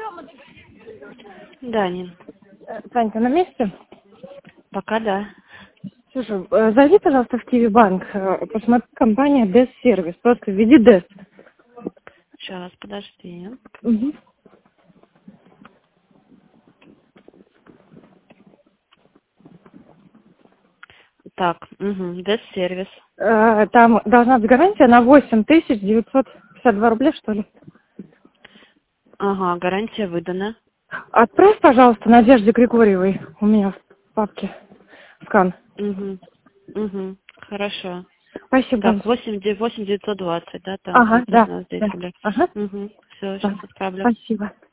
Да, Нин. Танька, на месте? Пока да. Слушай, зайди, пожалуйста, в Киви Банк, посмотри, компания Desk Service, просто введи Desk. Сейчас, подожди. Угу. Так, Desk-сервис. Там должна быть гарантия на 8952 рубля, что ли? Ага, гарантия выдана. Отправь, пожалуйста, Надежде Григорьевой, у меня в папке скан. Хорошо. Спасибо. Так, 8920, да, там Ага, да, 919 да. рублей. Ага. Все, Да. сейчас отправлю. Спасибо.